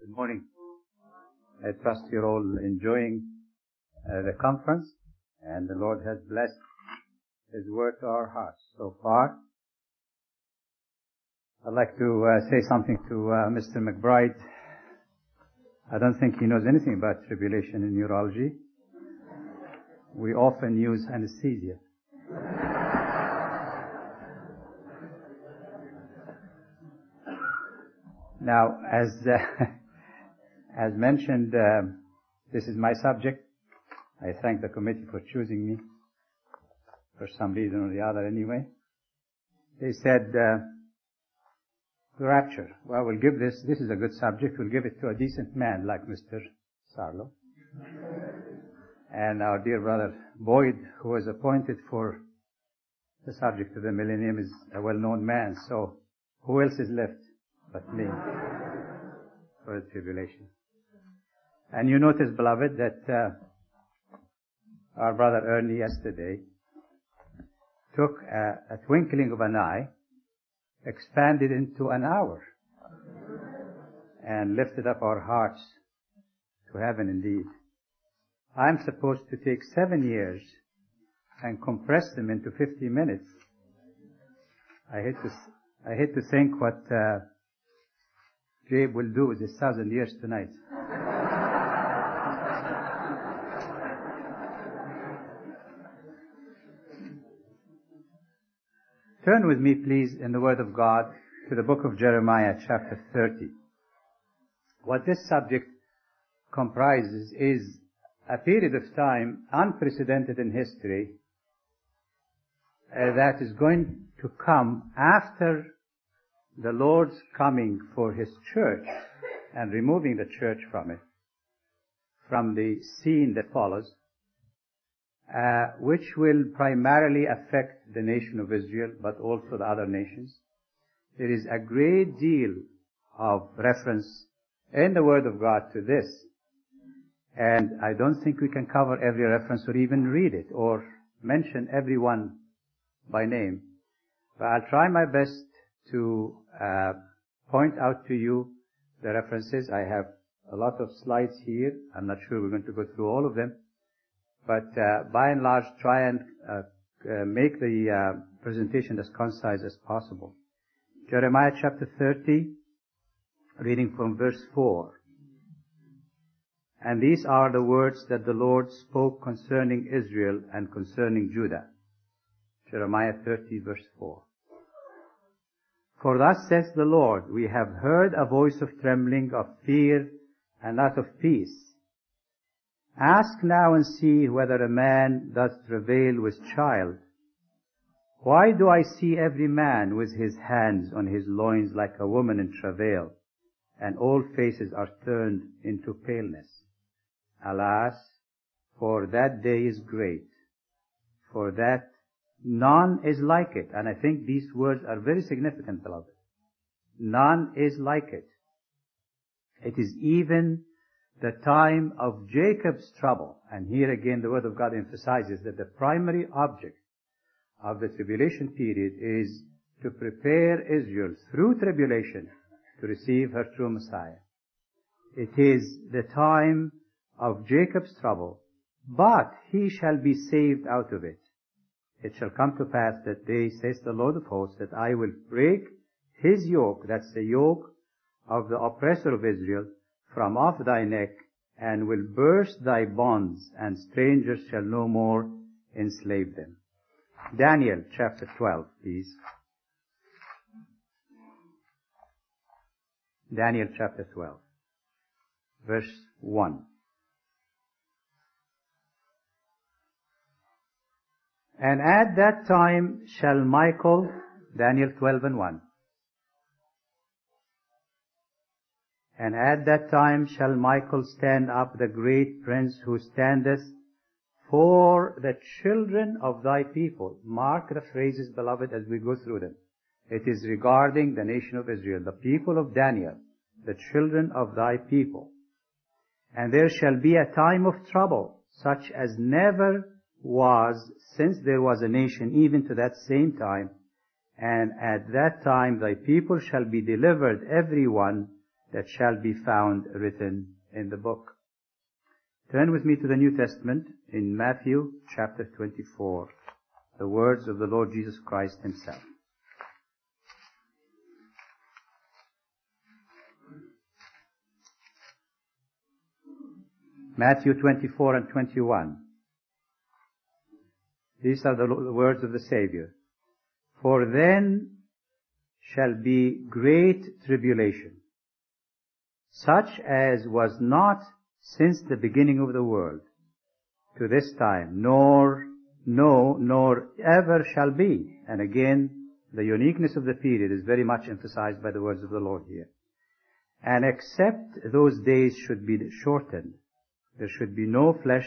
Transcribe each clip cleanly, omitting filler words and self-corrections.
Good morning. I trust you're all enjoying the conference, and the Lord has blessed His word to our hearts so far. I'd like to say something to Mr. McBride. I don't think he knows anything about tribulation in neurology. We often use anesthesia. Now, as mentioned, this is my subject. I thank the committee for choosing me for some reason or the other anyway. They said, the rapture. Well, we'll give this is a good subject, we'll give it to a decent man like Mr. Sarlo. And our dear brother Boyd, who was appointed for the subject of the millennium, is a well-known man, so who else is left but me for the tribulation? And you notice, beloved, that our brother Ernie yesterday took a twinkling of an eye, expanded into an hour, and lifted up our hearts to heaven indeed. I'm supposed to take 7 years and compress them into 50 minutes. I hate to think what Gabe will do with his 1,000 years tonight. Turn with me, please, in the Word of God to the book of Jeremiah, chapter 30. What this subject comprises is a period of time unprecedented in history that is going to come after the Lord's coming for His church and removing the church from the scene that follows, which will primarily affect the nation of Israel, but also the other nations. There is a great deal of reference in the Word of God to this, and I don't think we can cover every reference or even read it or mention every one by name. But I'll try my best to point out to you the references. I have a lot of slides here. I'm not sure we're going to go through all of them. But by and large, try and make the presentation as concise as possible. Jeremiah chapter 30, reading from verse 4. And these are the words that the Lord spoke concerning Israel and concerning Judah. Jeremiah 30, verse 4. For thus says the Lord, we have heard a voice of trembling, of fear, and not of peace. Ask now and see whether a man doth travail with child. Why do I see every man with his hands on his loins like a woman in travail, and all faces are turned into paleness? Alas, for that day is great, for that none is like it. And I think these words are very significant, beloved. None is like it. It is even the time of Jacob's trouble. And here again the Word of God emphasizes that the primary object of the tribulation period is to prepare Israel through tribulation to receive her true Messiah. It is the time of Jacob's trouble, but he shall be saved out of it. It shall come to pass that day, says the Lord of hosts, that I will break his yoke, that's the yoke of the oppressor of Israel, from off thy neck, and will burst thy bonds, and strangers shall no more enslave them. Daniel chapter 12, please. Daniel chapter 12, verse 1. And at that time shall Michael, Daniel 12 and 1. And at that time shall Michael stand up, the great prince who standeth for the children of thy people. Mark the phrases, beloved, as we go through them. It is regarding the nation of Israel, the people of Daniel, the children of thy people. And there shall be a time of trouble, such as never was since there was a nation, even to that same time. And at that time thy people shall be delivered, every one, that shall be found written in the book. Turn with me to the New Testament in Matthew chapter 24, the words of the Lord Jesus Christ himself. Matthew 24 and 21. These are the words of the Savior. For then shall be great tribulation, such as was not since the beginning of the world to this time, nor ever shall be. And again, the uniqueness of the period is very much emphasized by the words of the Lord here. And except those days should be shortened, there should no flesh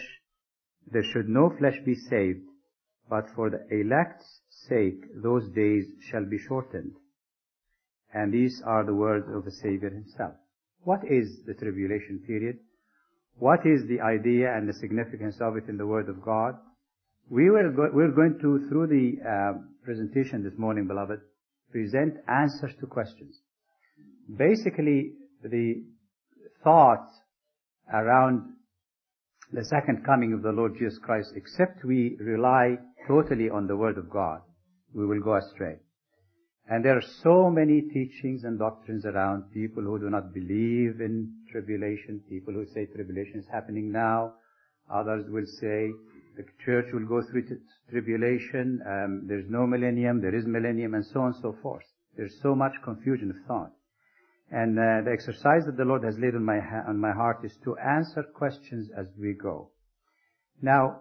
be saved, but for the elect's sake those days shall be shortened. And these are the words of the Savior himself. What is the tribulation period? What is the idea and the significance of it in the Word of God? We're going to, through the presentation this morning, beloved, present answers to questions. Basically, the thought around the second coming of the Lord Jesus Christ, except we rely totally on the Word of God, we will go astray. And there are so many teachings and doctrines around, people who do not believe in tribulation, people who say tribulation is happening now, others will say the church will go through tribulation, there's no millennium, there is millennium, and so on and so forth. There's so much confusion of thought. And the exercise that the Lord has laid on my heart is to answer questions as we go. Now,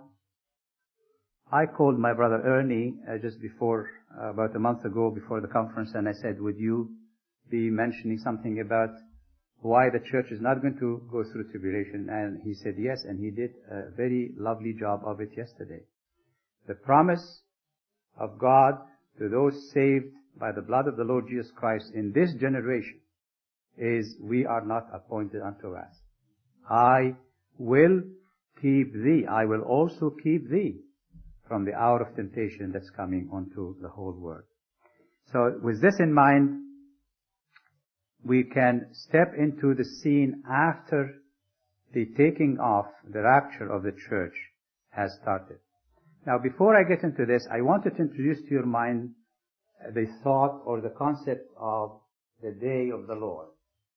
I called my brother Ernie just before, about a month ago, before the conference, and I said, would you be mentioning something about why the church is not going to go through tribulation? And he said yes, and he did a very lovely job of it yesterday. The promise of God to those saved by the blood of the Lord Jesus Christ in this generation is, we are not appointed unto wrath. I will keep thee. I will also keep thee from the hour of temptation that's coming onto the whole world. So with this in mind, we can step into the scene after the taking off, the rapture of the church has started. Now, before I get into this, I wanted to introduce to your mind the thought or the concept of the day of the Lord.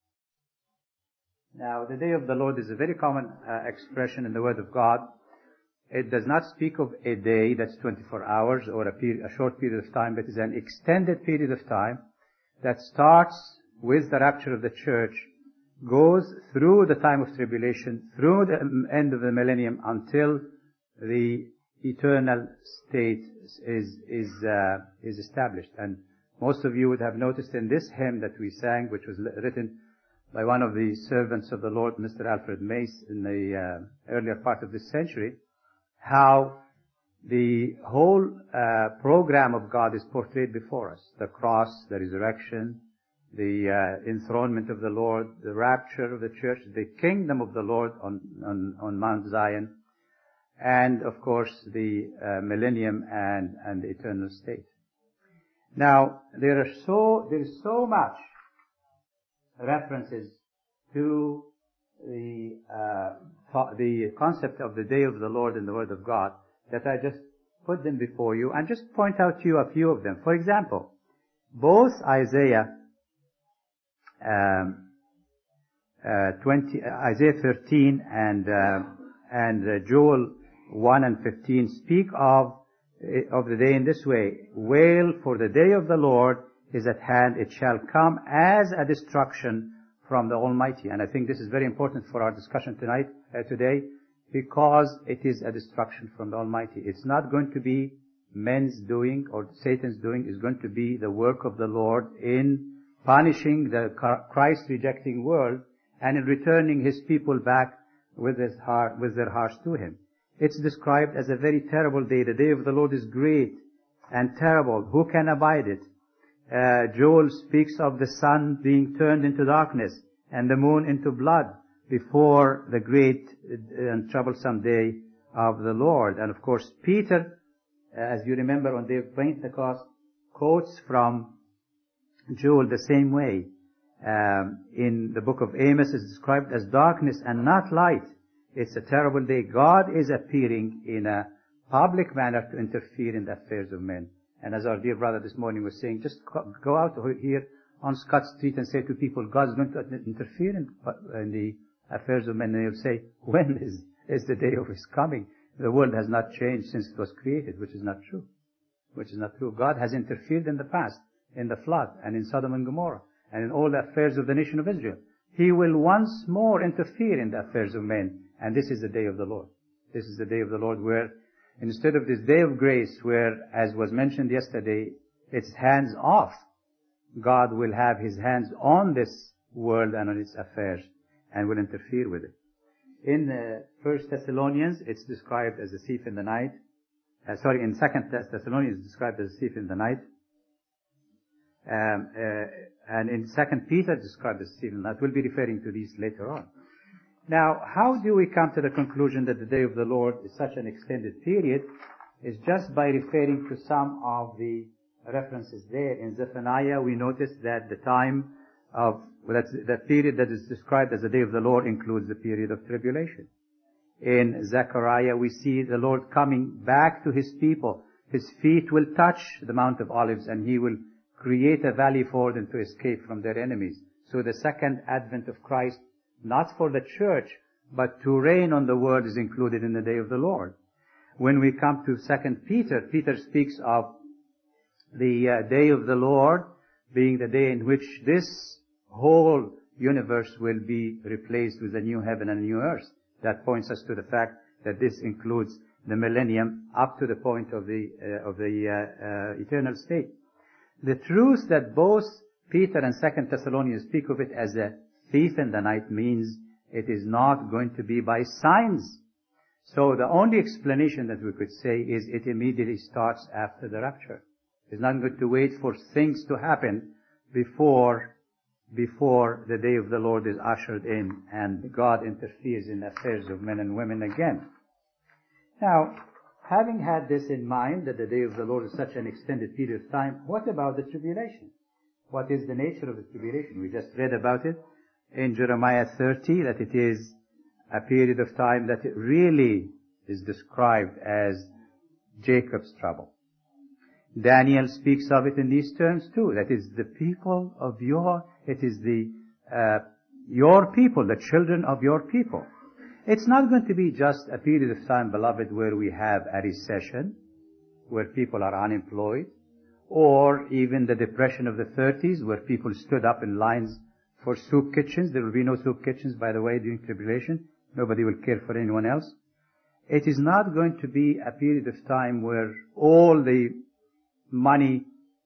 Now, the day of the Lord is a very common expression in the Word of God. It does not speak of a day that's 24 hours or a short period of time, but is an extended period of time that starts with the rapture of the church, goes through the time of tribulation, through the end of the millennium, until the eternal state is established. And most of you would have noticed in this hymn that we sang, which was written by one of the servants of the Lord, Mr. Alfred Mace, in the earlier part of this century, how the whole program of God is portrayed before us. The cross, the resurrection, the enthronement of the Lord, the rapture of the church, the kingdom of the Lord on Mount Zion, and of course the millennium and the eternal state. Now, there is so much references to the concept of the day of the Lord in the Word of God that I just put them before you and just point out to you a few of them. For example, both Isaiah 13 and Joel 1 and 15 speak of the day in this way. Wail, for the day of the Lord is at hand. It shall come as a destruction from the Almighty. And I think this is very important for our discussion today, because it is a destruction from the Almighty. It's not going to be men's doing or Satan's doing. It's going to be the work of the Lord in punishing the Christ-rejecting world and in returning His people back with their hearts to Him. It's described as a very terrible day. The day of the Lord is great and terrible. Who can abide it? Joel speaks of the sun being turned into darkness and the moon into blood before the great and troublesome day of the Lord. And of course, Peter, as you remember on the day of Pentecost, quotes from Joel the same way. In the book of Amos is described as darkness and not light. It's a terrible day. God is appearing in a public manner to interfere in the affairs of men. And as our dear brother this morning was saying, just go out here on Scott Street and say to people, God's going to interfere in the affairs of men. And they'll say, when is the day of His coming? The world has not changed since it was created, which is not true. Which is not true. God has interfered in the past, in the flood, and in Sodom and Gomorrah, and in all the affairs of the nation of Israel. He will once more interfere in the affairs of men, and this is the day of the Lord. This is the day of the Lord where, instead of this day of grace, where, as was mentioned yesterday, it's hands off, God will have His hands on this world and on its affairs, and will interfere with it. In 1 Thessalonians, it's described as a thief in the night. In 2 Thessalonians, it's described as a thief in the night. And in 2 Peter, it's described as a thief in the night. We'll be referring to these later on. Now, how do we come to the conclusion that the day of the Lord is such an extended period? It's just by referring to some of the references there. In Zephaniah, we notice that the time of that period that is described as the day of the Lord includes the period of tribulation. In Zechariah, we see the Lord coming back to His people. His feet will touch the Mount of Olives, and He will create a valley for them to escape from their enemies. So the second advent of Christ, not for the church, but to reign on the world, is included in the day of the Lord. When we come to 2 Peter, Peter speaks of the day of the Lord being the day in which this whole universe will be replaced with a new heaven and a new earth. That points us to the fact that this includes the millennium up to the point of the eternal state. The truth that both Peter and 2 Thessalonians speak of it as a thief in the night means it is not going to be by signs. So the only explanation that we could say is it immediately starts after the rapture. It's not going to wait for things to happen before the day of the Lord is ushered in and God interferes in the affairs of men and women again. Now, having had this in mind, that the day of the Lord is such an extended period of time, what about the tribulation? What is the nature of the tribulation? We just read about it in Jeremiah 30, that it is a period of time that it really is described as Jacob's trouble. Daniel speaks of it in these terms too. That is the people of your people, the children of your people. It's not going to be just a period of time, beloved, where we have a recession, where people are unemployed, or even the depression of the 30s, where people stood up in lines for soup kitchens. There will be no soup kitchens, by the way, during tribulation. Nobody will care for anyone else. It is not going to be a period of time where all the money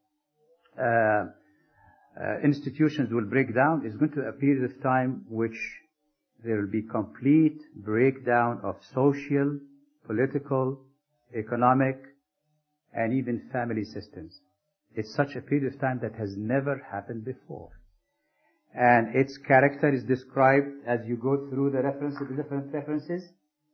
institutions will break down. It's going to be a period of time which there will be complete breakdown of social, political, economic, and even family systems. It's such a period of time that has never happened before. And its character is described as you go through the different references.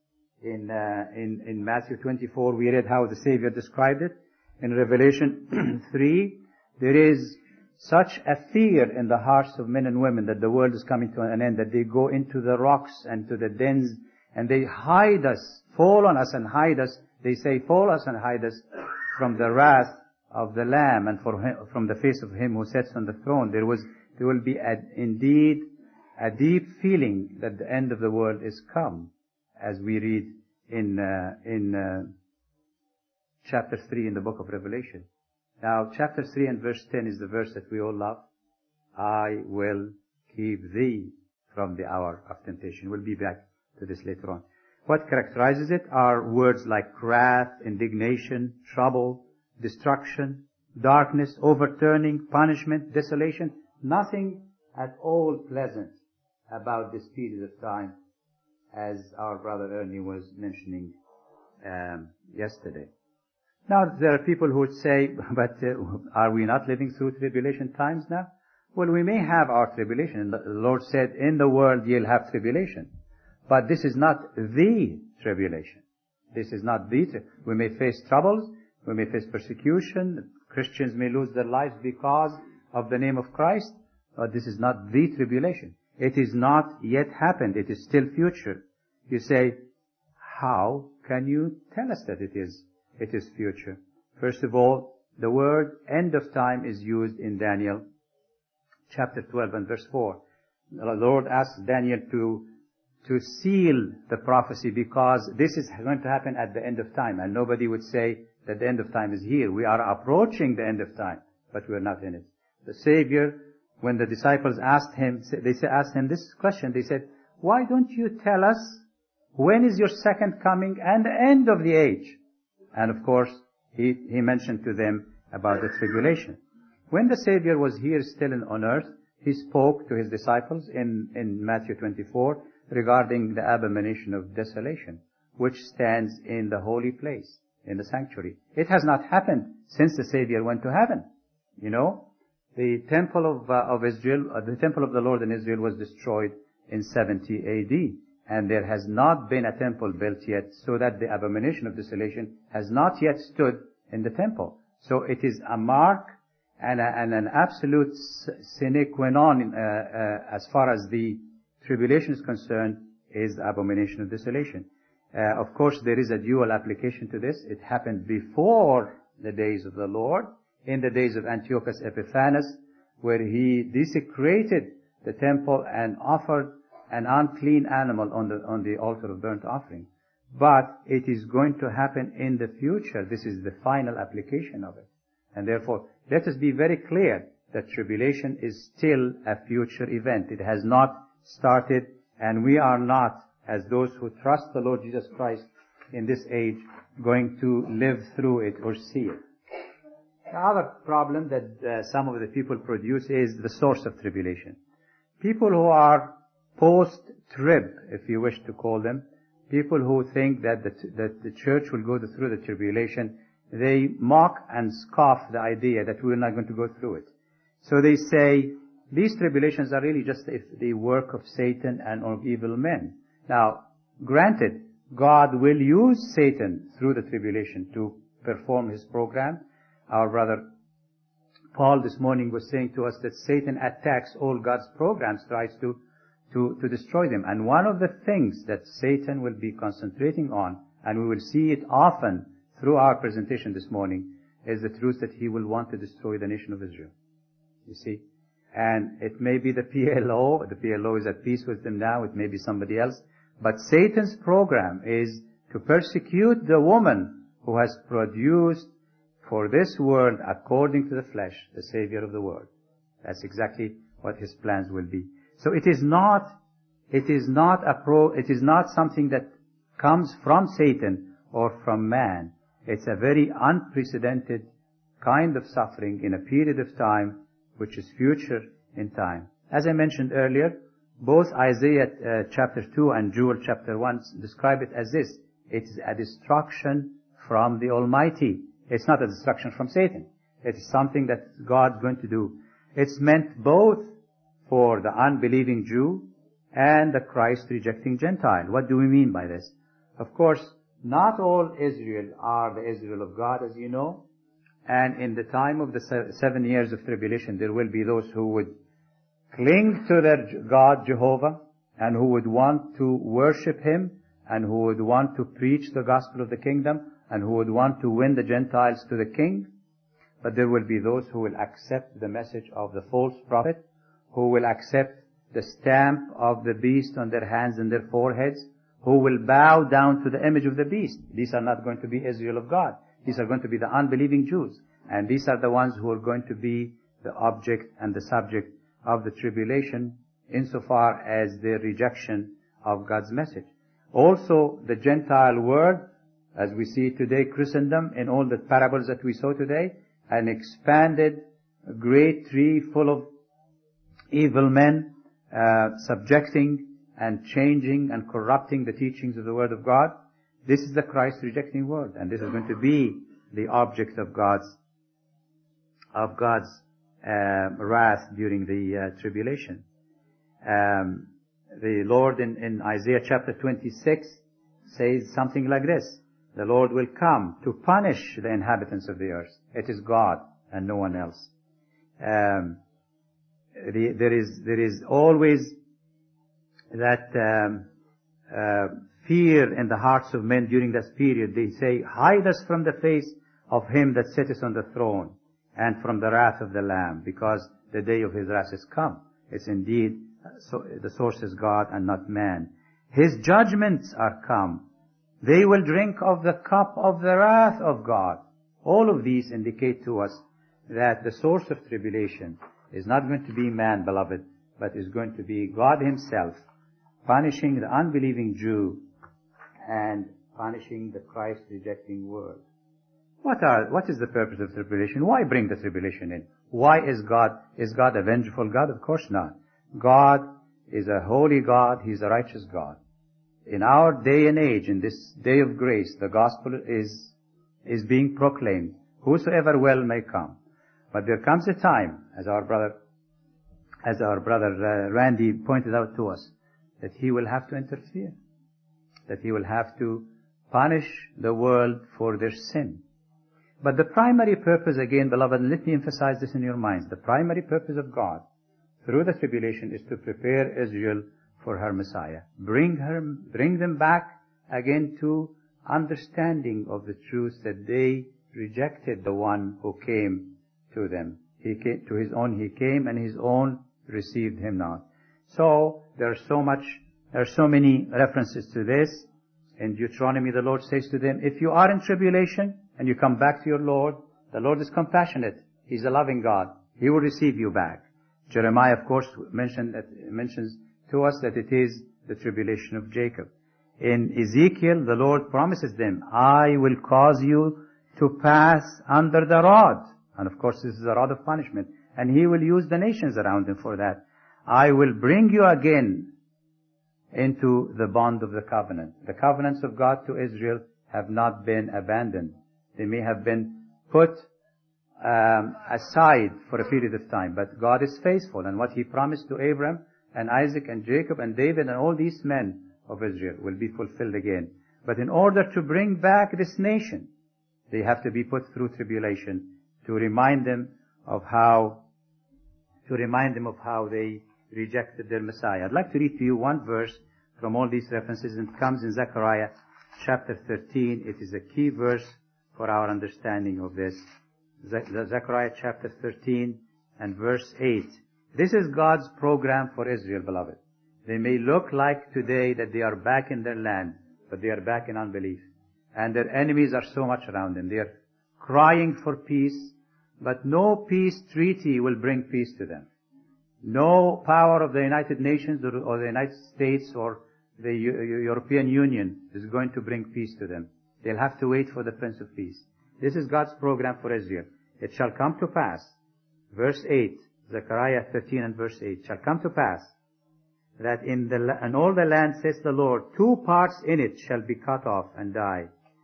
In Matthew 24, we read how the Savior described it. In Revelation 3, there is such a fear in the hearts of men and women that the world is coming to an end, that they go into the rocks and to the dens, and they hide us, fall on us and hide us. They say, fall us and hide us from the wrath of the Lamb and from the face of Him who sits on the throne. There will be indeed a deep feeling that the end of the world is come, as we read in chapter 3 in the book of Revelation. Now, chapter 3 and verse 10 is the verse that we all love. I will keep thee from the hour of temptation. We'll be back to this later on. What characterizes it are words like wrath, indignation, trouble, destruction, darkness, overturning, punishment, desolation. Nothing at all pleasant about this period of time, as our brother Ernie was mentioning yesterday. Now, there are people who would say, but are we not living through tribulation times now? Well, we may have our tribulation. The Lord said, in the world you'll have tribulation. But this is not the tribulation. This is not the we may face troubles, we may face persecution, Christians may lose their lives because of the name of Christ, this is not the tribulation. It is not yet happened. It is still future. You say, how can you tell us that it is future? First of all, the word end of time is used in Daniel chapter 12 and verse 4. The Lord asked Daniel to seal the prophecy because this is going to happen at the end of time, and nobody would say that the end of time is here. We are approaching the end of time, but we are not in it. The Savior, when the disciples asked him this question, they said, why don't you tell us when is your second coming and the end of the age? And of course, he mentioned to them about the tribulation. When the Savior was here still on earth, he spoke to his disciples in Matthew 24 regarding the abomination of desolation, which stands in the holy place, in the sanctuary. It has not happened since the Savior went to heaven. You know, the temple of Israel, the temple of the Lord in Israel was destroyed in 70 AD. And there has not been a temple built yet, so that the abomination of desolation has not yet stood in the temple. So it is a mark and an absolute sine qua non as far as the tribulation is concerned, is the abomination of desolation. Of course, there is a dual application to this. It happened before the days of the Lord, in the days of Antiochus Epiphanes, where he desecrated the temple and offered an unclean animal on the altar of burnt offering. But it is going to happen in the future. This is the final application of it. And therefore, let us be very clear that tribulation is still a future event. It has not started, and we are not, as those who trust the Lord Jesus Christ in this age, going to live through it or see it. The other problem that some of the people produce is the source of tribulation. People who are post-trib, if you wish to call them, people who think that the church will go through the tribulation, they mock and scoff the idea that we're not going to go through it. So they say, these tribulations are really just the work of Satan and of evil men. Now, granted, God will use Satan through the tribulation to perform his program. Our brother Paul this morning was saying to us that Satan attacks all God's programs, tries to destroy them. And one of the things that Satan will be concentrating on, and we will see it often through our presentation this morning, is the truth that he will want to destroy the nation of Israel. You see? And it may be the PLO is at peace with them now, it may be somebody else, but Satan's program is to persecute the woman who has produced for this world, according to the flesh, the Savior of the world. That's exactly what his plans will be. So it is not something that comes from Satan or from man. It's a very unprecedented kind of suffering in a period of time which is future in time. As I mentioned earlier, both Isaiah chapter 2 and Joel chapter 1 describe it as this. It is a destruction from the Almighty. It's not a destruction from Satan. It is something that God's going to do. It's meant both for the unbelieving Jew and the Christ-rejecting Gentile. What do we mean by this? Of course, not all Israel are the Israel of God, as you know. And in the time of the 7 years of tribulation, there will be those who would cling to their God, Jehovah, and who would want to worship Him, and who would want to preach the gospel of the kingdom, and who would want to win the Gentiles to the King. But there will be those who will accept the message of the false prophet, who will accept the stamp of the beast on their hands and their foreheads, who will bow down to the image of the beast. These are not going to be Israel of God. These are going to be the unbelieving Jews. And these are the ones who are going to be the object and the subject of the tribulation insofar as their rejection of God's message. Also, the Gentile world, as we see today, Christendom, in all the parables that we saw today, an expanded, great tree full of evil men, subjecting and changing and corrupting the teachings of the Word of God. This is the Christ-rejecting world, and this is going to be the object of God's wrath during the tribulation. The Lord in Isaiah chapter 26 says something like this: the Lord will come to punish the inhabitants of the earth. It is God and no one else. there is always that fear in the hearts of men during this period. They say, hide us from the face of him that sitteth on the throne and from the wrath of the Lamb, because the day of his wrath is come. It's indeed, so the source is God and not man. His judgments are come. They will drink of the cup of the wrath of God. All of these indicate to us that the source of tribulation is not going to be man, beloved, but is going to be God himself, punishing the unbelieving Jew and punishing the Christ-rejecting world. What is the purpose of tribulation? Why bring the tribulation in? Why is God a vengeful God? Of course not. God is a holy God. He's a righteous God. In our day and age, in this day of grace, the gospel is being proclaimed. Whosoever will may come. But there comes a time, as our brother Randy pointed out to us, that he will have to interfere. That he will have to punish the world for their sin. But the primary purpose, again, beloved, and let me emphasize this in your minds, the primary purpose of God through the tribulation is to prepare Israel for her Messiah. Bring them back again to understanding of the truth that they rejected the one who came to them. He came to his own, he came, and his own received him not. So there are so many references to this. In Deuteronomy, the Lord says to them, if you are in tribulation and you come back to your Lord, the Lord is compassionate. He's a loving God. He will receive you back. Jeremiah, of course, mentions to us that it is the tribulation of Jacob. In Ezekiel, the Lord promises them, I will cause you to pass under the rod. And of course, this is a rod of punishment. And he will use the nations around him for that. I will bring you again into the bond of the covenant. The covenants of God to Israel have not been abandoned. They may have been put aside for a period of time, but God is faithful, and what he promised to Abraham and Isaac and Jacob and David and all these men of Israel will be fulfilled again. But in order to bring back this nation, they have to be put through tribulation to remind them of how they rejected their Messiah. I'd like to read to you one verse from all these references, and it comes in Zechariah chapter 13. It is a key verse for our understanding of this. Zechariah chapter 13 and verse 8. This is God's program for Israel, beloved. They may look like today that they are back in their land, but they are back in unbelief. And their enemies are so much around them. They are crying for peace, but no peace treaty will bring peace to them. No power of the United Nations or the United States or the European Union is going to bring peace to them. They'll have to wait for the Prince of Peace. This is God's program for Israel. It shall come to pass, verse 8, Zechariah 13 and verse 8, shall come to pass that in all the land, says the Lord, 2 parts in it shall be cut off and die,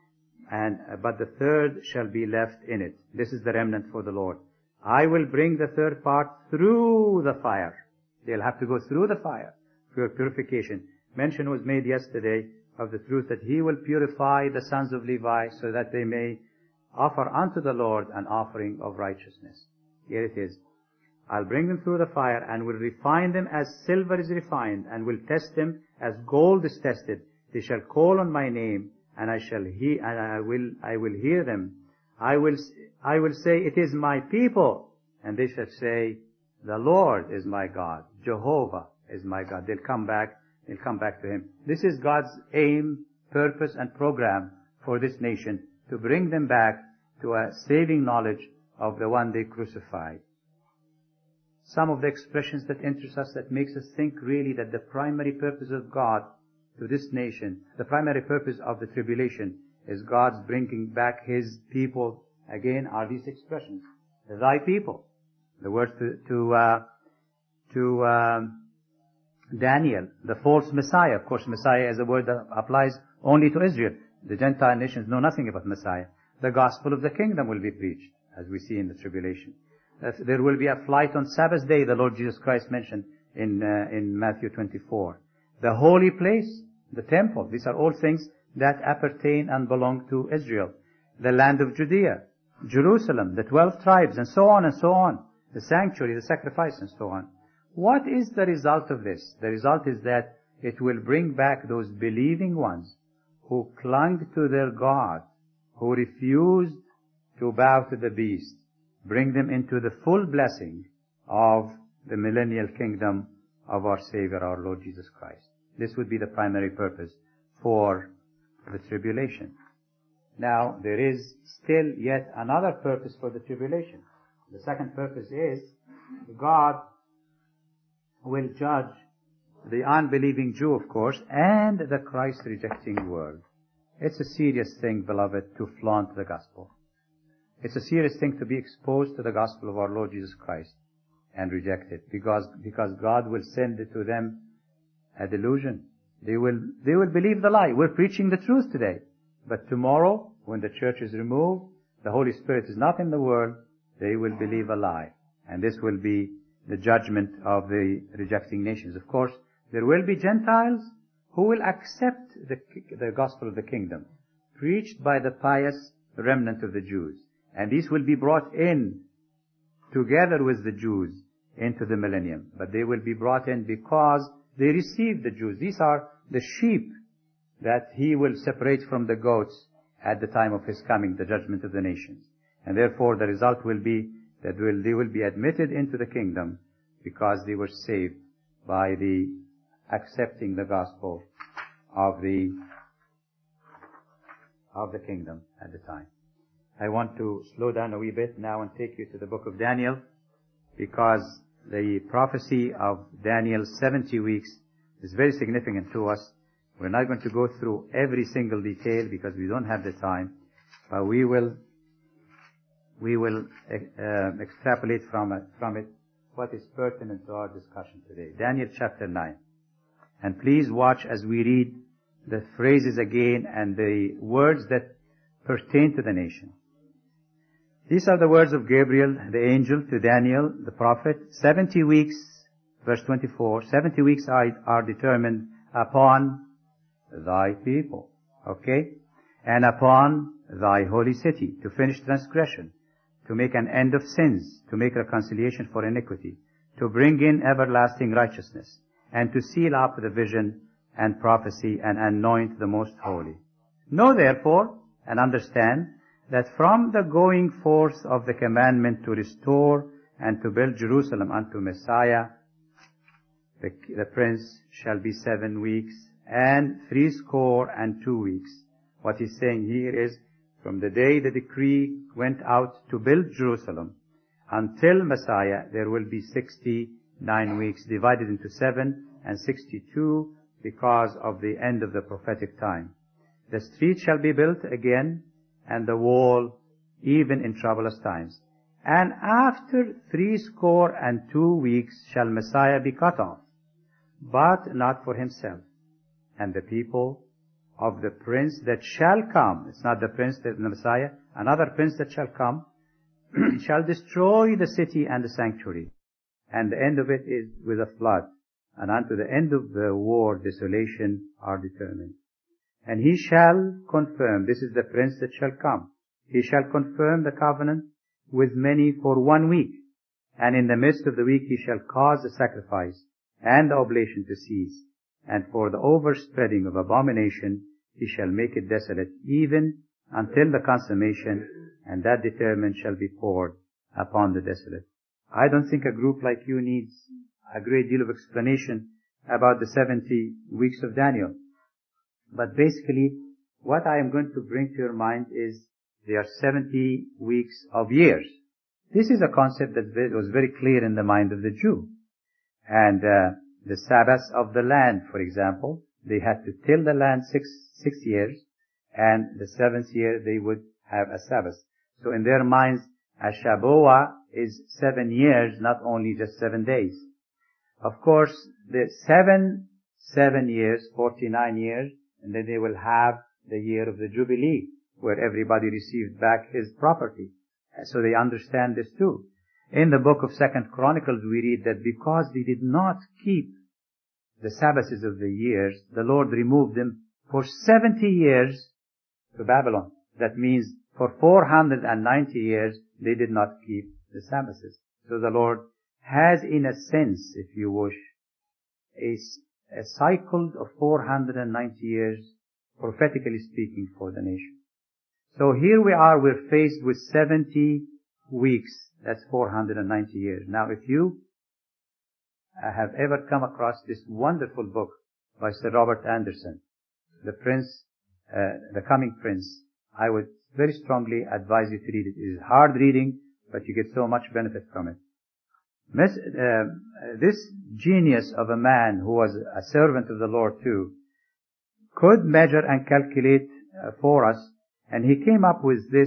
but the third shall be left in it. This is the remnant for the Lord. I will bring the third part through the fire. They'll have to go through the fire for purification. Mention was made yesterday of the truth that he will purify the sons of Levi so that they may offer unto the Lord an offering of righteousness. Here it is. I'll bring them through the fire and will refine them as silver is refined, and will test them as gold is tested. They shall call on my name, and I will hear them. I will say, it is my people, and they shall say, the Lord is my God. Jehovah is my God. They'll come back to him. This is God's aim, purpose, and program for this nation, to bring them back to a saving knowledge of the one they crucified. Some of the expressions that interest us, that makes us think really that the primary purpose of God to this nation, the primary purpose of the tribulation, is God's bringing back his people again, are these expressions. Thy people. The words to Daniel, the false Messiah. Of course, Messiah is a word that applies only to Israel. The Gentile nations know nothing about Messiah. The gospel of the kingdom will be preached, as we see in the tribulation. There will be a flight on Sabbath day, the Lord Jesus Christ mentioned in Matthew 24. The holy place, the temple, these are all things that appertain and belong to Israel. The land of Judea, Jerusalem, the 12 tribes, and so on and so on. The sanctuary, the sacrifice, and so on. What is the result of this? The result is that it will bring back those believing ones who clung to their God, who refused to bow to the beast, bring them into the full blessing of the millennial kingdom of our Savior, our Lord Jesus Christ. This would be the primary purpose for the tribulation. Now, there is still yet another purpose for the tribulation. The second purpose is God will judge the unbelieving Jew, of course, and the Christ-rejecting world. It's a serious thing, beloved, to flaunt the gospel. It's a serious thing to be exposed to the gospel of our Lord Jesus Christ and reject it, because God will send it to them a delusion. They will believe the lie. We're preaching the truth today. But tomorrow, when the church is removed, the Holy Spirit is not in the world, they will believe a lie. And this will be the judgment of the rejecting nations. Of course, there will be Gentiles who will accept the gospel of the kingdom, preached by the pious remnant of the Jews. And these will be brought in together with the Jews into the millennium. But they will be brought in because they received the Jews. These are the sheep that he will separate from the goats at the time of his coming, the judgment of the nations. And therefore the result will be that they will be admitted into the kingdom because they were saved by the accepting the gospel of the kingdom at the time. I want to slow down a wee bit now and take you to the book of Daniel, because the prophecy of Daniel's 70 weeks is very significant to us. We're not going to go through every single detail because we don't have the time, but we will extrapolate from it what is pertinent to our discussion today. Daniel chapter 9. And please watch as we read the phrases again and the words that pertain to the nation. These are the words of Gabriel, the angel, to Daniel, the prophet. 70 weeks, verse 24, 70 weeks are determined upon thy people, okay? And upon thy holy city, to finish transgression, to make an end of sins, to make reconciliation for iniquity, to bring in everlasting righteousness, and to seal up the vision and prophecy and anoint the most holy. Know therefore and understand that from the going forth of the commandment to restore and to build Jerusalem unto Messiah, the prince shall be 7 weeks and 62 weeks. What he's saying here is, from the day the decree went out to build Jerusalem until Messiah, there will be 69 weeks divided into 7 and 62 because of the end of the prophetic time. The street shall be built again and the wall even in troublous times. And after 62 weeks shall Messiah be cut off, but not for himself. And the people of the prince that shall come, it's not the prince, the Messiah, another prince that shall come, shall destroy the city and the sanctuary. And the end of it is with a flood. And unto the end of the war, desolation are determined. And he shall confirm, this is the prince that shall come, he shall confirm the covenant with many for 1 week. And in the midst of the week he shall cause the sacrifice and the oblation to cease. And for the overspreading of abomination he shall make it desolate, even until the consummation, and that determined shall be poured upon the desolate. I don't think a group like you needs a great deal of explanation about the 70 weeks of Daniel. But basically, what I am going to bring to your mind is there are 70 weeks of years. This is a concept that was very clear in the mind of the Jew. And the Sabbaths of the land, for example, they had to till the land six years, and the 7th year they would have a Sabbath. So in their minds, a Shabuah is 7 years, not only just 7 days. Of course, the 7 years, 49 years, and then they will have the year of the Jubilee, where everybody received back his property. So they understand this too. In the book of 2nd Chronicles, we read that because they did not keep the Sabbaths of the years, the Lord removed them for 70 years to Babylon. That means for 490 years, they did not keep the Sabbaths. So the Lord has, in a sense, if you wish, a cycle of 490 years, prophetically speaking, for the nation. So here we are, we're faced with 70 weeks. That's 490 years. Now, if you have ever come across this wonderful book by Sir Robert Anderson, The Coming Prince, I would very strongly advise you to read it. It is hard reading, but you get so much benefit from it. This genius of a man who was a servant of the Lord too, could measure and calculate for us, and he came up with this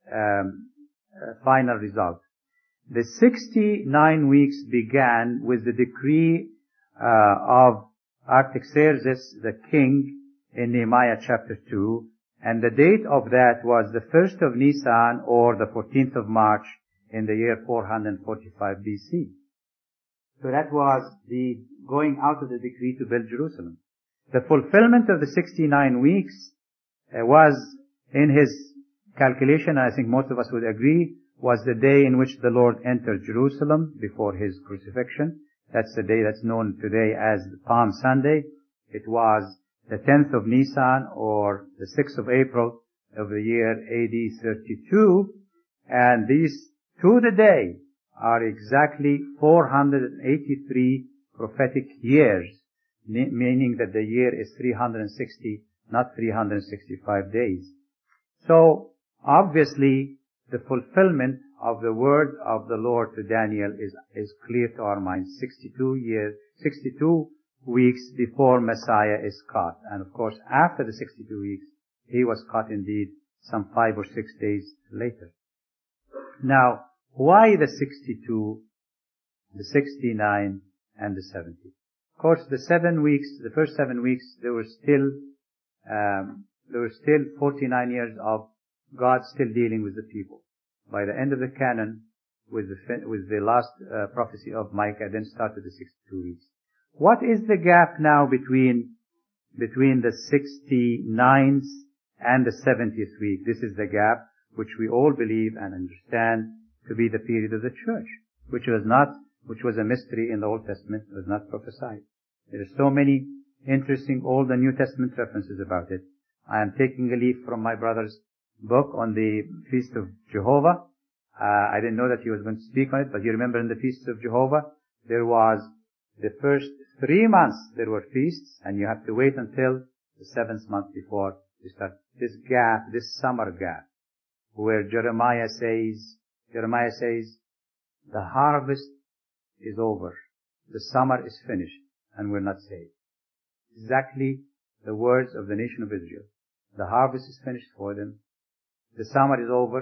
final result. The 69 weeks began with the decree of Artaxerxes the king in Nehemiah chapter 2, and the date of that was the 1st of Nisan, or the 14th of March, in the year 445 BC. So that was the going out of the decree to build Jerusalem. The fulfillment of the 69 weeks was, in his calculation, I think most of us would agree, was the day in which the Lord entered Jerusalem before his crucifixion. That's the day that's known today as Palm Sunday. It was the 10th of Nisan, or the 6th of April of the year AD 32, and these to the day are exactly 483 prophetic years, meaning that the year is 360, not 365 days. So, obviously, the fulfillment of the word of the Lord to Daniel is clear to our minds. 62 weeks before Messiah is caught. And of course, after the 62 weeks, he was caught indeed some 5 or 6 days later. Now, why the 62, the 69, and the 70? Of course, the first 7 weeks, there were still 49 years of God still dealing with the people. By the end of the canon, with the last prophecy of Micah, then started the 62 weeks. What is the gap now between the 69th and the 70th week? This is the gap which we all believe and understand to be the period of the church, which was a mystery in the Old Testament, was not prophesied. There are so many interesting Old and New Testament references about it. I am taking a leaf from my brother's book on the Feast of Jehovah. I didn't know that he was going to speak on it, but you remember in the Feast of Jehovah, there was the first 3 months there were feasts, and you have to wait until the 7th month before you start. This gap, this summer gap, where Jeremiah says, the harvest is over, the summer is finished, and we're not saved. Exactly the words of the nation of Israel. The harvest is finished for them, the summer is over,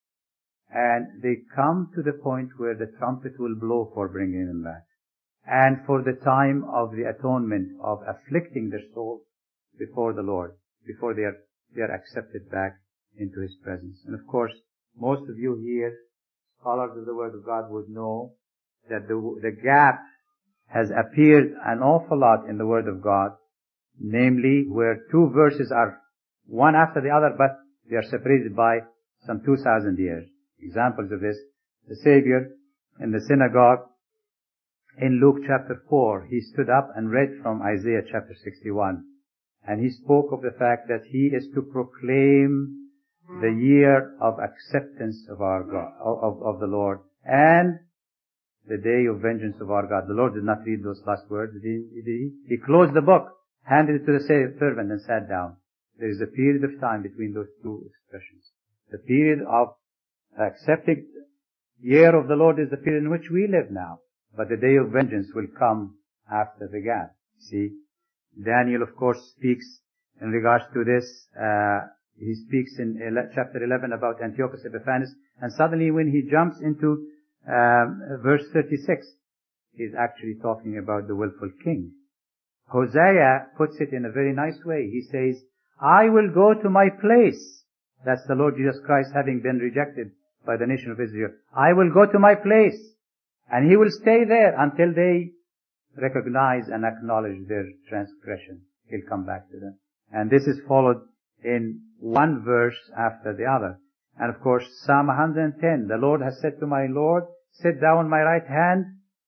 and they come to the point where the trumpet will blow for bringing them back. And for the time of the atonement, of afflicting their soul before the Lord, before they are accepted back into His presence. And of course, most of you here, scholars of the Word of God, would know that the gap has appeared an awful lot in the Word of God, namely where 2 verses are one after the other, but they are separated by some 2,000 years. Examples of this, the Savior in the synagogue in Luke chapter 4, he stood up and read from Isaiah chapter 61. And he spoke of the fact that he is to proclaim the year of acceptance of our God, of the Lord, and the day of vengeance of our God. The Lord did not read those last words, did he? He closed the book, handed it to the servant, and sat down. There is a period of time between those 2 expressions. The period of accepting year of the Lord is the period in which we live now. But the day of vengeance will come after the gap. See, Daniel, of course, speaks in regards to this. He speaks in chapter 11 about Antiochus Epiphanes, and suddenly when he jumps into verse 36, he's actually talking about the willful king. Hosea puts it in a very nice way. He says, I will go to my place. That's the Lord Jesus Christ having been rejected by the nation of Israel. I will go to my place, and He will stay there until they recognize and acknowledge their transgression. He'll come back to them. And this is followed in one verse after the other. And of course, Psalm 110, the Lord has said to my Lord, sit thou on my right hand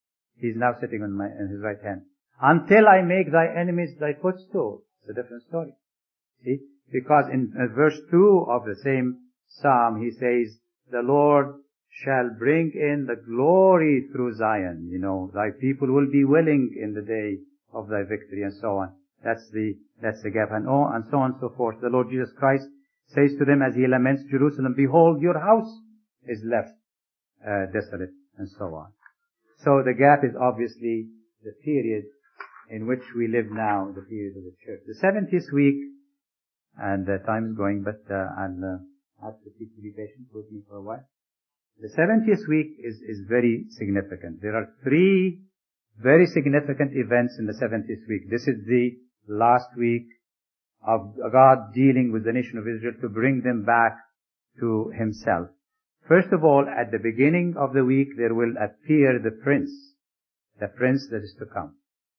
He's now sitting on his right hand. Until I make thy enemies thy footstool. It's a different story. See? Because in verse 2 of the same psalm, he says, the Lord shall bring in the glory through Zion. Thy people will be willing in the day of thy victory, and so on. That's the gap, and so on and so forth. The Lord Jesus Christ says to them as he laments Jerusalem, behold, your house is left desolate, and so on. So the gap is obviously the period in which we live now, the period of the church. The 70th week, and time is going, but I'll ask the people to be patient with me for a while. The 70th week is very significant. There are 3 very significant events in the 70th week. This is the last week of God dealing with the nation of Israel to bring them back to Himself. First of all, at the beginning of the week, there will appear the prince that is to come.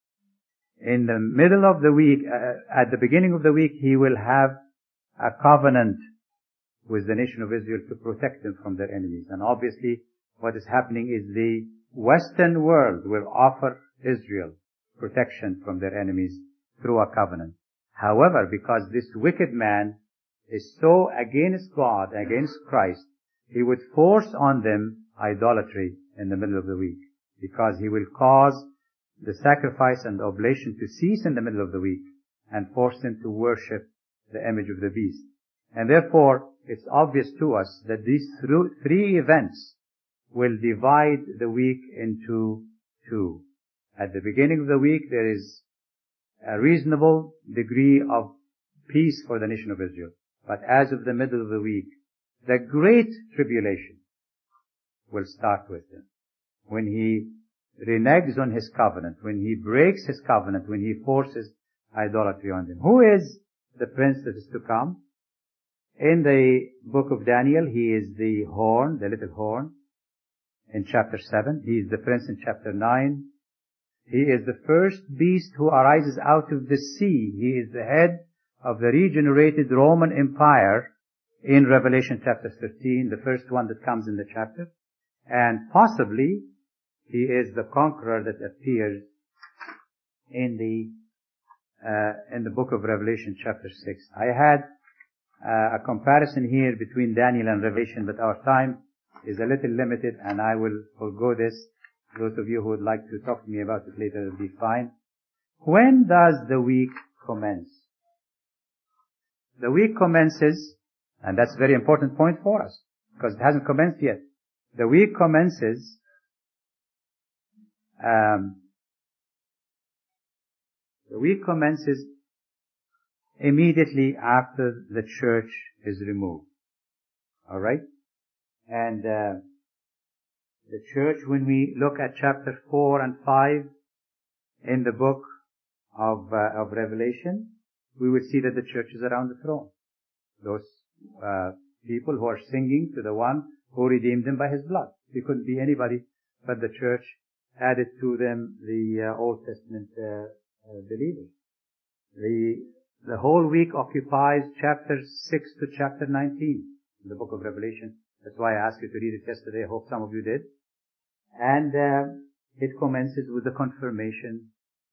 In the middle of the week, at the beginning of the week, He will have a covenant with the nation of Israel to protect them from their enemies. And obviously, what is happening is the Western world will offer Israel protection from their enemies through a covenant. However, because this wicked man is so against God, against Christ, he would force on them idolatry in the middle of the week, because he will cause the sacrifice and oblation to cease in the middle of the week and force them to worship the image of the beast. And therefore, it's obvious to us that these 3 events will divide the week into 2. At the beginning of the week, there is a reasonable degree of peace for the nation of Israel. But as of the middle of the week, the great tribulation will start with him. When he reneges on his covenant, when he breaks his covenant, when he forces idolatry on them. Who is the prince that is to come? In the book of Daniel, he is the horn, the little horn, in chapter 7. He is the prince in chapter 9. He is the first beast who arises out of the sea. He is the head of the regenerated Roman Empire in Revelation chapter 13, the first one that comes in the chapter. And possibly, he is the conqueror that appears in the book of Revelation chapter 6. I had a comparison here between Daniel and Revelation, but our time is a little limited, and I will forego this. Those of you who would like to talk to me about it later will be fine. When does the week commence? The week commences, and that's a very important point for us, because it hasn't commenced yet. The week commences immediately after the church is removed. Alright? And the church, when we look at chapter 4 and 5 in the book of Revelation, we will see that the church is around the throne. Those people who are singing to the one who redeemed them by His blood. They couldn't be anybody but the church added to them the Old Testament believers. The whole week occupies chapter 6 to chapter 19 in the book of Revelation. That's why I asked you to read it yesterday. I hope some of you did. And it commences with the confirmation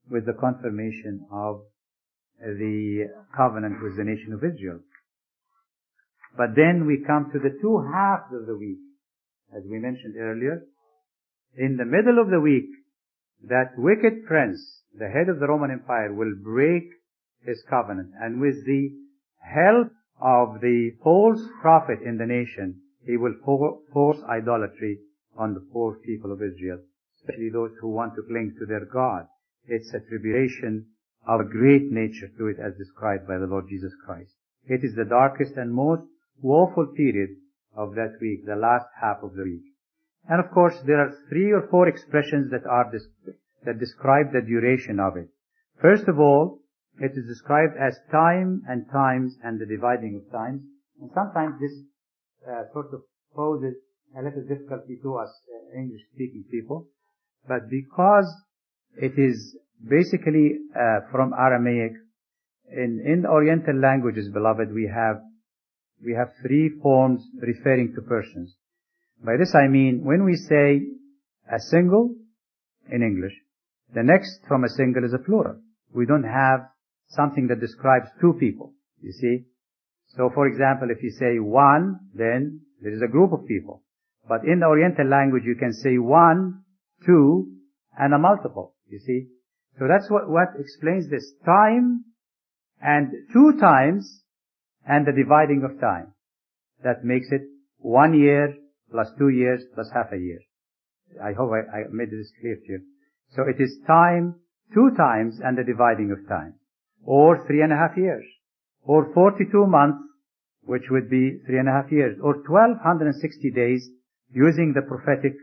of the covenant with the nation of Israel. But then we come to the 2 halves of the week, as we mentioned earlier. In the middle of the week, that wicked prince, the head of the Roman Empire, will break his covenant, and with the help of the false prophet in the nation, he will force idolatry on the poor people of Israel, especially those who want to cling to their God. It's a tribulation of a great nature to it, as described by the Lord Jesus Christ. It is the darkest and most woeful period of that week, the last half of the week. And of course, there are 3 or 4 expressions that describe the duration of it. First of all, it is described as time and times and the dividing of times. And sometimes this sort of poses a little difficulty to us English-speaking people. But because it is basically from Aramaic, in the Oriental languages, beloved, we have 3 forms referring to persons. By this I mean, when we say a single, in English. The next from a single is a plural. We don't have something that describes two people, you see. So for example, if you say one, then there is a group of people. But in the Oriental language, you can say one, two, and a multiple, you see. So that's what explains this. Time and 2 times and the dividing of time. That makes it 1 year plus 2 years plus half a year. I hope I made this clear to you. So it is time 2 times and the dividing of time. Or 3.5 years. Or 42 months, which would be 3.5 years. Or 1260 days using the prophetic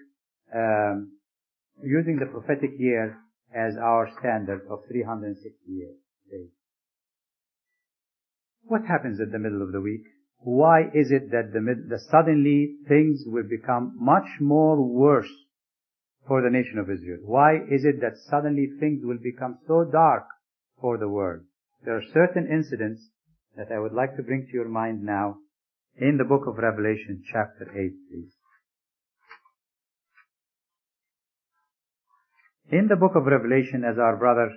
year as our standard of 360 days. What happens at the middle of the week? Why is it that suddenly things will become much more worse for the nation of Israel? Why is it that suddenly things will become so dark for the world? There are certain incidents that I would like to bring to your mind now in the book of Revelation, chapter 8, please. In the book of Revelation, as our brother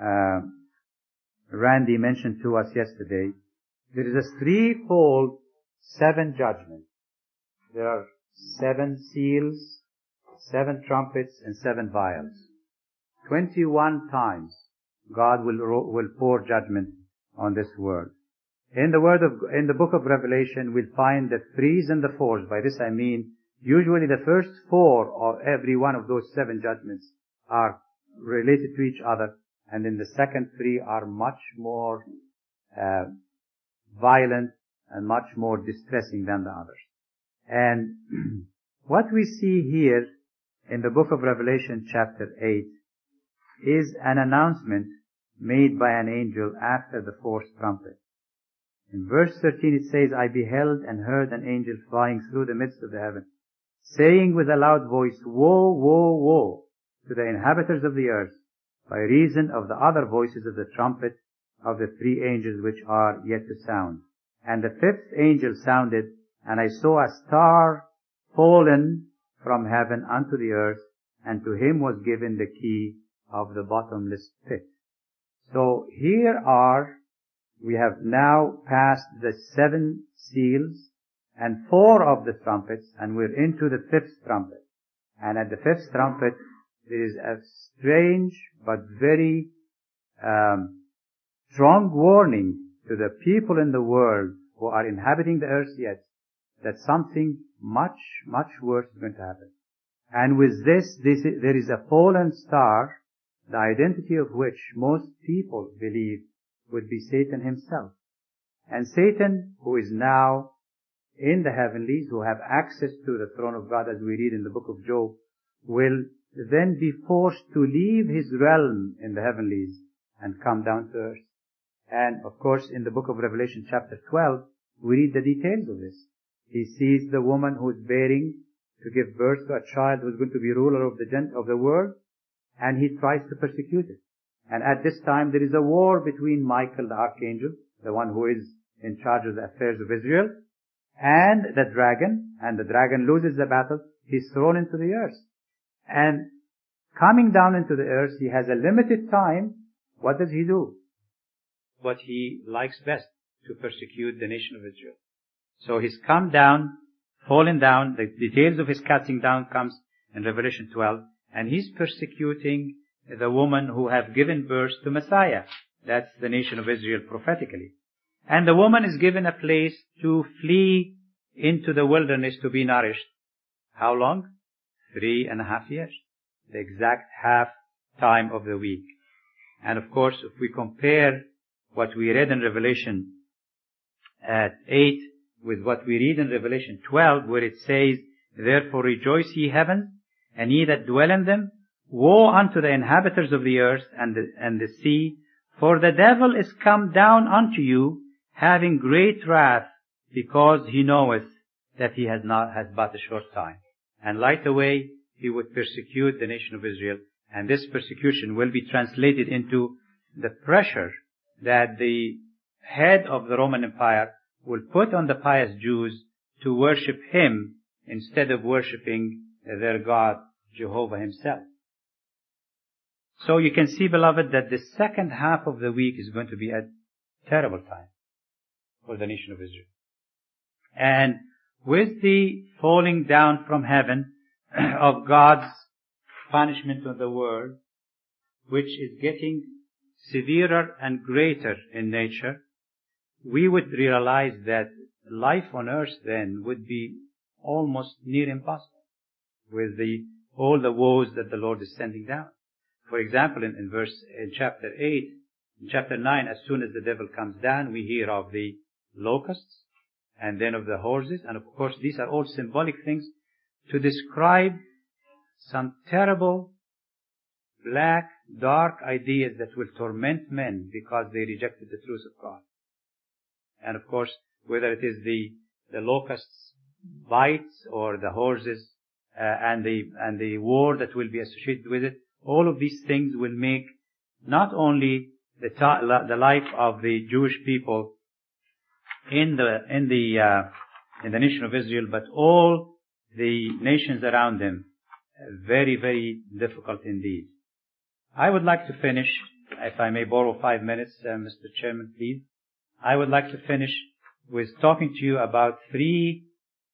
Randy mentioned to us yesterday, there is a threefold 7 judgments. There are 7 seals, 7 trumpets, and 7 vials. 21 times God will pour judgment on this world. In the book of Revelation, we'll find the 3s and the 4s. By this I mean, usually the first 4 of every one of those 7 judgments are related to each other, and then the second 3 are much more violent and much more distressing than the others. And what we see here in the book of Revelation chapter 8 is an announcement made by an angel after the 4th trumpet. In verse 13 it says, I beheld and heard an angel flying through the midst of the heaven, saying with a loud voice, Woe, woe, woe to the inhabitants of the earth, by reason of the other voices of the trumpet of the 3 angels which are yet to sound. And the 5th angel sounded, and I saw a star fallen from heaven unto the earth, and to him was given the key of the bottomless pit. So we have now passed the 7 seals and 4 of the trumpets, and we're into the 5th trumpet. And at the 5th trumpet, there is a strange but very strong warning to the people in the world who are inhabiting the earth yet, that something much, much worse is going to happen. And with this there is a fallen star, the identity of which most people believe would be Satan himself. And Satan, who is now in the heavenlies, who have access to the throne of God, as we read in the book of Job, will then be forced to leave his realm in the heavenlies and come down to earth. And of course, in the book of Revelation chapter 12, we read the details of this. He sees the woman who is bearing to give birth to a child who is going to be ruler of the world, and he tries to persecute it. And at this time, there is a war between Michael, the archangel, the one who is in charge of the affairs of Israel, and the dragon, and the dragon loses the battle. He's thrown into the earth. And coming down into the earth, he has a limited time. What does he do? What he likes best, to persecute the nation of Israel. So he's come down, fallen down. The details of his casting down comes in Revelation 12, and he's persecuting the woman who have given birth to Messiah. That's the nation of Israel prophetically. And the woman is given a place to flee into the wilderness to be nourished. How long? 3.5 years. The exact half time of the week. And of course, if we compare what we read in Revelation 8 with what we read in Revelation 12, where it says, Therefore rejoice ye heavens, and ye that dwell in them. Woe unto the inhabitants of the earth and the sea, for the devil is come down unto you, having great wrath, because he knoweth that he has but a short time. And right away he would persecute the nation of Israel, and this persecution will be translated into the pressure that the head of the Roman Empire will put on the pious Jews to worship him instead of worshiping their God, Jehovah himself. So you can see, beloved, that the second half of the week is going to be a terrible time for the nation of Israel. And with the falling down from heaven of God's punishment on the world, which is getting severer and greater in nature, we would realize that life on earth then would be almost near impossible with all the woes that the Lord is sending down. For example, in chapter 8, in chapter 9, as soon as the devil comes down, we hear of the locusts and then of the horses. And of course, these are all symbolic things to describe some terrible, black, dark ideas that will torment men because they rejected the truth of God. And of course, whether it is the locusts' bites or the horses and the war that will be associated with it, all of these things will make not only the life of the Jewish people in the nation of Israel, but all the nations around them, very, very difficult indeed. I would like to finish, if I may borrow 5 minutes, Mr. Chairman, please. I would like to finish with talking to you about three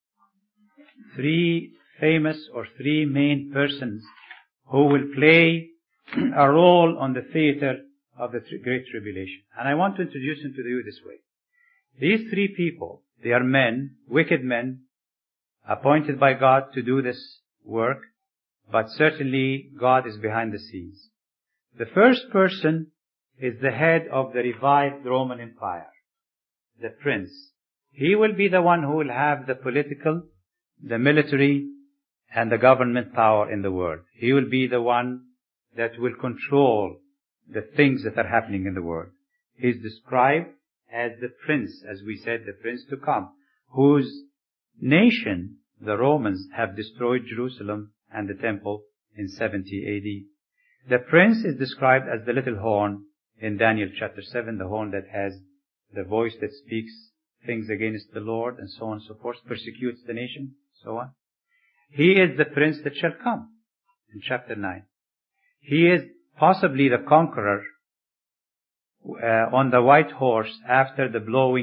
famous or three main persons who will play a role on the theater of the Great Tribulation. And I want to introduce them to you this way. These three people, they are men, wicked men, appointed by God to do this work, but certainly God is behind the scenes. The first person is the head of the revived Roman Empire, the prince. He will be the one who will have the political, the military, and the government power in the world. He will be the one that will control the things that are happening in the world. He is described as the prince, as we said, the prince to come, whose nation, the Romans, have destroyed Jerusalem and the temple in 70 AD. The prince is described as the little horn in Daniel chapter 7, the horn that has the voice that speaks things against the Lord and so on and so forth, persecutes the nation, so on. He is the prince that shall come in chapter 9. He is possibly the conqueror on the white horse after the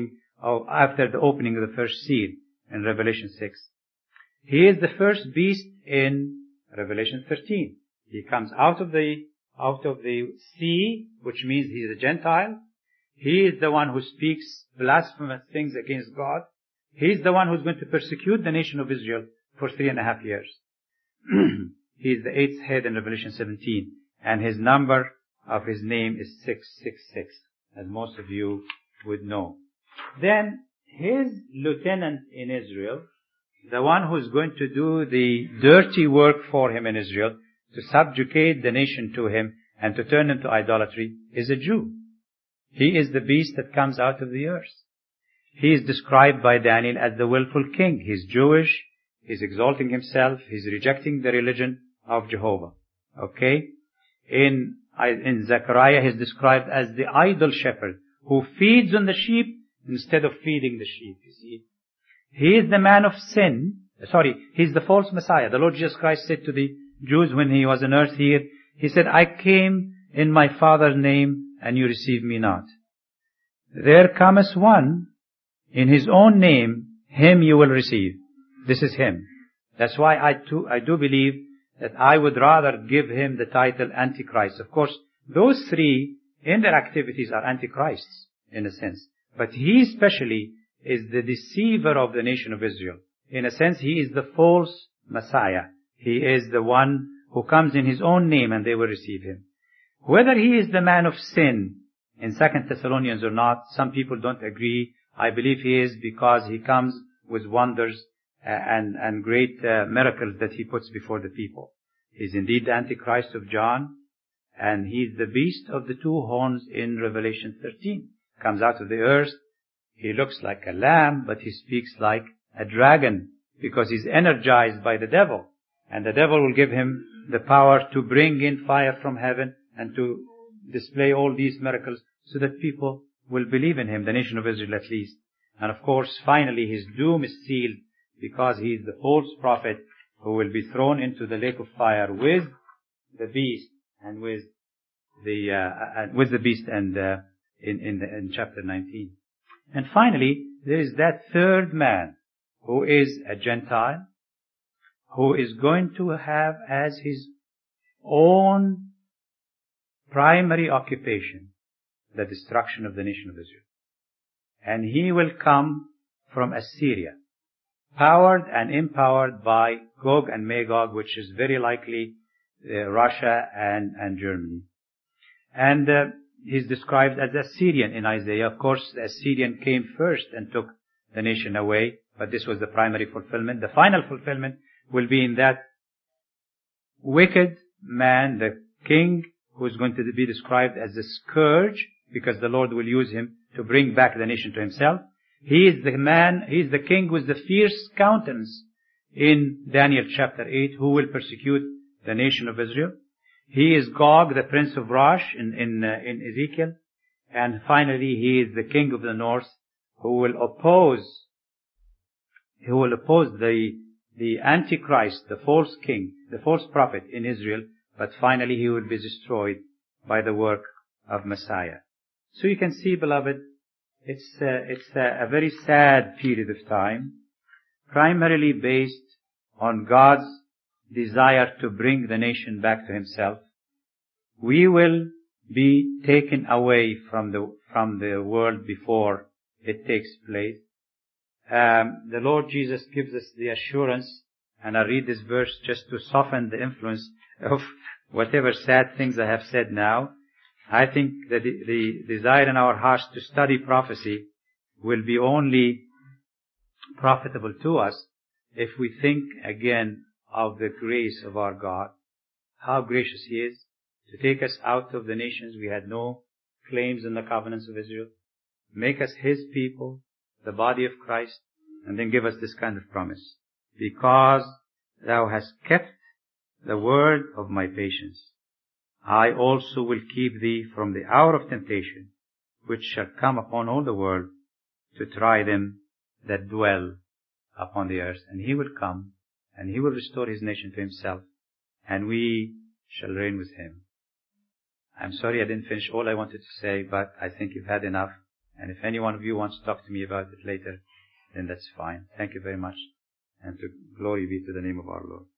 opening of the first seal in Revelation 6. He is the first beast in Revelation 13. He comes out of the sea, which means he is a Gentile. He is the one who speaks blasphemous things against God. He is the one who is going to persecute the nation of Israel for 3.5 years. He is the 8th head in Revelation 17, and his number of his name is 666, as most of you would know. Then his lieutenant in Israel, the one who is going to do the dirty work for him in Israel, to subjugate the nation to him and to turn him to idolatry, is a Jew. He is the beast that comes out of the earth. He is described by Daniel as the willful king. He's Jewish. He's exalting himself. He's rejecting the religion of Jehovah. Okay? In Zechariah, he's described as the idol shepherd who feeds on the sheep instead of feeding the sheep. You see? He is the man of sin. He's the false Messiah. The Lord Jesus Christ said to the Jews when he was on earth here, he said, I came in my Father's name and you receive me not. There cometh one in his own name, him you will receive. This is him. That's why I do believe that I would rather give him the title Antichrist. Of course, those three in their activities are Antichrists in a sense. But he especially is the deceiver of the nation of Israel. In a sense, he is the false Messiah. He is the one who comes in his own name and they will receive him. Whether he is the man of sin in 2 Thessalonians or not, some people don't agree. I believe he is because he comes with wonders and great miracles that he puts before the people. He is indeed the Antichrist of John, and he is the beast of the two horns in Revelation 13. Comes out of the earth. He looks like a lamb, but he speaks like a dragon because he's energized by the devil. And the devil will give him the power to bring in fire from heaven and to display all these miracles so that people will believe in him, the nation of Israel at least. And of course, finally, his doom is sealed because he is the false prophet who will be thrown into the lake of fire with the beast and with with the beast and in chapter 19. And finally, there is that third man who is a Gentile, who is going to have as his own primary occupation the destruction of the nation of Israel. And he will come from Assyria, powered and empowered by Gog and Magog, which is very likely Russia and Germany. And he's described as Assyrian in Isaiah. Of course, the Assyrian came first and took the nation away, but this was the primary fulfillment. The final fulfillment will be in that wicked man, the king, who is going to be described as a scourge, because the Lord will use him to bring back the nation to himself. He is the man, he is the king with the fierce countenance in Daniel chapter 8, who will persecute the nation of Israel. He is Gog, the prince of Rosh in Ezekiel. And finally, he is the king of the north, who will oppose the Antichrist, the false king, the false prophet in Israel, but finally he will be destroyed by the work of Messiah. So you can see, beloved, it's a very sad period of time, primarily based on God's desire to bring the nation back to himself. We will be taken away from the world before it takes place. The Lord Jesus gives us the assurance, and I read this verse just to soften the influence of whatever sad things I have said now. I think that the desire in our hearts to study prophecy will be only profitable to us if we think again of the grace of our God, how gracious He is to take us out of the nations we had no claims in the covenants of Israel, make us His people, the body of Christ, and then give us this kind of promise. Because thou hast kept the word of my patience, I also will keep thee from the hour of temptation, which shall come upon all the world to try them that dwell upon the earth. And He will come, and He will restore His nation to Himself, and we shall reign with Him. I'm sorry I didn't finish all I wanted to say, but I think you've had enough. And if any one of you wants to talk to me about it later, then that's fine. Thank you very much. And glory be to the name of our Lord.